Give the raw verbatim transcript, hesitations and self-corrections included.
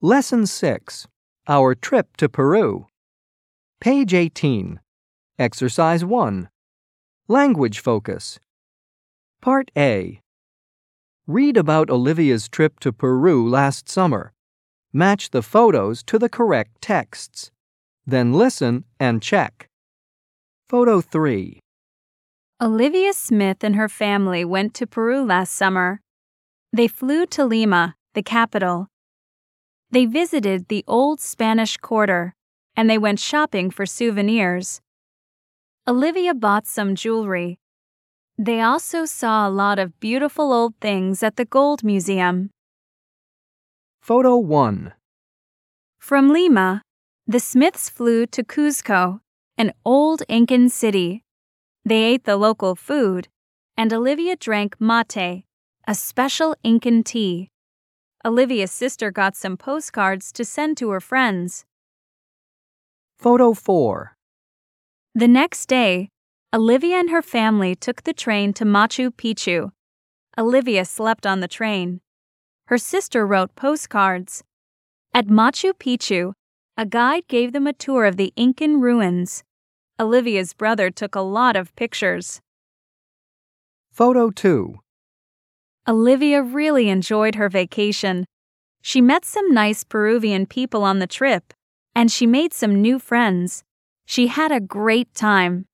Lesson six. Our Trip to Peru. Page eighteen. Exercise one. Language Focus. Part A. Read about Olivia's trip to Peru last summer. Match the photos to the correct texts. Then listen and check. Photo three. Olivia Smith and her family went to Peru last summer. They flew to Lima, the capital. They visited the old Spanish Quarter, and they went shopping for souvenirs. Olivia bought some jewelry. They also saw a lot of beautiful old things at the Gold Museum. Photo one. From Lima, the Smiths flew to Cuzco, an old Incan city. They ate the local food, and Olivia drank mate, a special Incan tea. Olivia's sister got some postcards to send to her friends. Photo four. The next day, Olivia and her family took the train to Machu Picchu. Olivia slept on the train. Her sister wrote postcards. At Machu Picchu, a guide gave them a tour of the Incan ruins. Olivia's brother took a lot of pictures. Photo two. Olivia really enjoyed her vacation. She met some nice Peruvian people on the trip, and she made some new friends. She had a great time.